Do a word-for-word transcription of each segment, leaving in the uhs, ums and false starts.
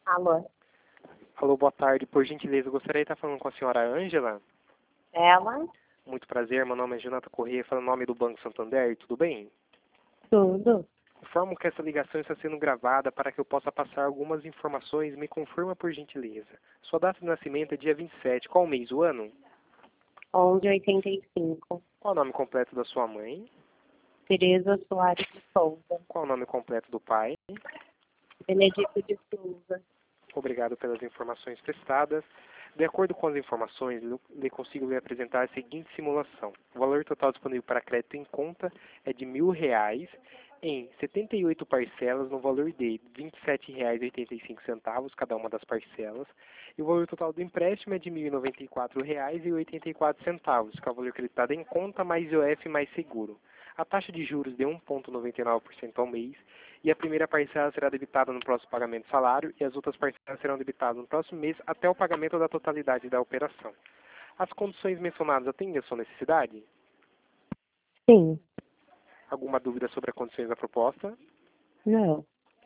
Alô? Alô, boa tarde. Por gentileza, eu gostaria de estar falando com a senhora Ângela. Ela? Muito prazer, meu nome é Jonathan Corrêa, falo em nome do Banco Santander, tudo bem? Tudo. Informo que essa ligação está sendo gravada para que eu possa passar algumas informações. Me confirma por gentileza. Sua data de nascimento é dia vinte e sete. Qual mês do ano? onze oitenta e cinco. Qual o nome completo da sua mãe? Tereza Soares de Souza. Qual o nome completo do pai? Benedito de Souza. Obrigado pelas informações prestadas. De acordo com as informações, eu lhe consigo lhe apresentar a seguinte simulação. O valor total disponível para crédito em conta é de mil reais em setenta e oito parcelas no valor de vinte e sete reais e oitenta e cinco centavos cada uma das parcelas. E o valor total do empréstimo é de mil e noventa e quatro reais e oitenta e quatro centavos, que é o valor creditado em conta mais I O F mais seguro. A taxa de juros de um vírgula noventa e nove por cento ao mês, e a primeira parcela será debitada no próximo pagamento do salário e as outras parcelas serão debitadas no próximo mês até o pagamento da totalidade da operação. As condições mencionadas atendem a sua necessidade? Sim. Alguma dúvida sobre as condições da proposta? Não.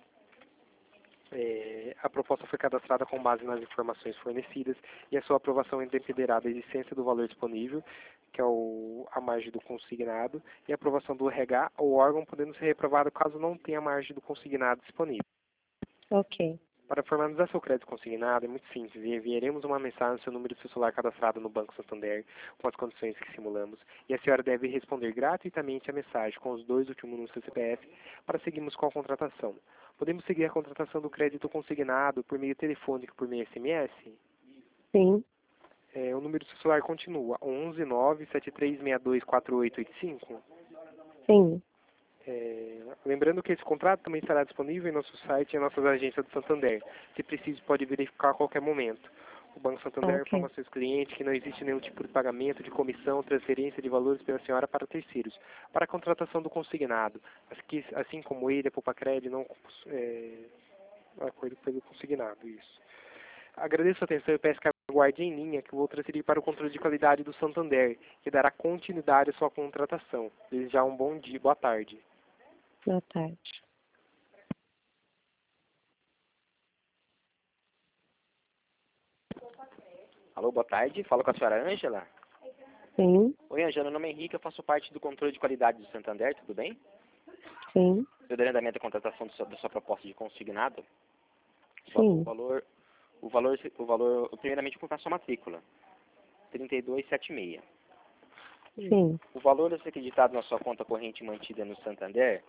É, a proposta foi cadastrada com base nas informações fornecidas e a sua aprovação dependerá da existência do valor disponível, que é o, a margem do consignado, e a aprovação do R H ou órgão, podendo ser reprovado caso não tenha margem do consignado disponível. Ok. Para formalizar seu crédito consignado é muito simples e enviaremos uma mensagem no seu número de seu celular cadastrado no Banco Santander com as condições que simulamos e a senhora deve responder gratuitamente a mensagem com os dois últimos números do seu C P F para seguirmos com a contratação. Podemos seguir a contratação do crédito consignado por meio telefônico, por meio S M S? Sim. É, o número do seu celular continua onze nove sete três seis dois quatro oito oito cinco? Sim. É, lembrando que esse contrato também estará disponível em nosso site e em nossas agências do Santander. Se preciso, pode verificar a qualquer momento. O Banco Santander Ok. informa aos seus clientes que não existe nenhum tipo de pagamento, de comissão, transferência de valores pela senhora para terceiros, para a contratação do consignado. Assim, assim como ele, a Poupa-Cred, não é, acordo pelo consignado. Isso. Agradeço a atenção e peço que aguarde em linha que eu vou transferir para o controle de qualidade do Santander, que dará continuidade à sua contratação. Desde já um bom dia, boa tarde. Boa tarde. Alô, boa tarde. Fala com a senhora Ângela. Sim. Oi, Ângela. Meu nome é Henrique. Eu faço parte do controle de qualidade do Santander. Tudo bem? Sim. Eu dei andamento à contratação do seu, da sua proposta de consignado. Sim. O valor, o valor, o valor, primeiramente, vou comprar sua matrícula. trinta e dois setenta e seis. Sim. O valor a ser acreditado na sua conta corrente mantida no Santander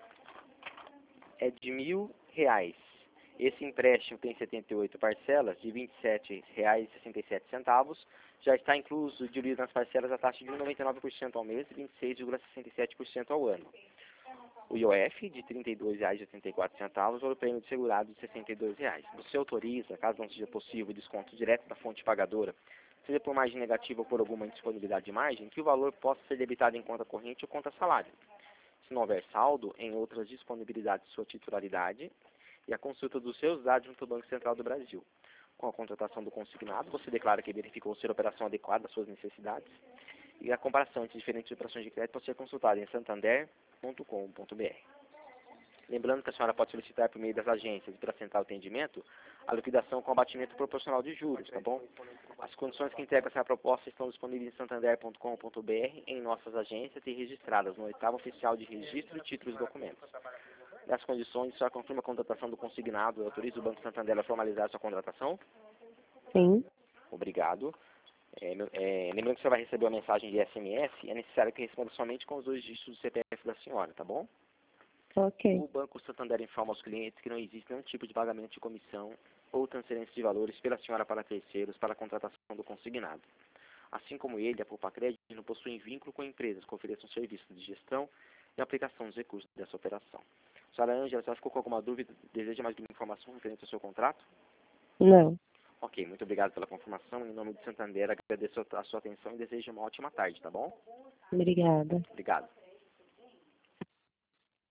é de mil reais. Esse empréstimo tem setenta e oito parcelas de vinte e sete reais e sessenta e sete centavos. Já está incluso diluído nas parcelas a taxa de um vírgula noventa e nove por cento ao mês e vinte e seis vírgula sessenta e sete por cento ao ano. O I O F de trinta e dois reais e oitenta e quatro centavos ou o prêmio de segurado de sessenta e dois reais. Você autoriza, caso não seja possível, desconto direto da fonte pagadora, seja por margem negativa ou por alguma indisponibilidade de margem, que o valor possa ser debitado em conta corrente ou conta salário. Se não houver saldo, em outras disponibilidades de sua titularidade e a consulta dos seus dados junto ao Banco Central do Brasil. Com a contratação do consignado, você declara que verificou ser a operação adequada às suas necessidades e a comparação entre diferentes operações de crédito pode ser consultada em santander ponto com ponto br. Lembrando que a senhora pode solicitar por meio das agências e pela central de atendimento a liquidação com abatimento proporcional de juros, tá bom? As condições que integram essa proposta estão disponíveis em santander ponto com ponto br em nossas agências e registradas no oitavo oficial de registro de títulos e documentos. Nessas condições, a senhora confirma a contratação do consignado e autoriza o Banco Santander a formalizar a sua contratação? Sim. Obrigado. É, é, lembrando que você vai receber uma mensagem de S M S, é necessário que responda somente com os dois dígitos do C P F da senhora, tá bom? Ok. O Banco Santander informa aos clientes que não existe nenhum tipo de pagamento de comissão ou transferência de valores pela senhora para terceiros para a contratação do consignado. Assim como ele, a Poupa-Cred não possui vínculo com empresas que ofereçam serviços de gestão e aplicação dos recursos dessa operação. Senhora Ângela, a senhora ficou com alguma dúvida? Deseja mais alguma informação referente ao seu contrato? Não. Ok, muito obrigado pela confirmação. Em nome do Santander, agradeço a sua atenção e desejo uma ótima tarde, tá bom? Obrigada. Obrigado.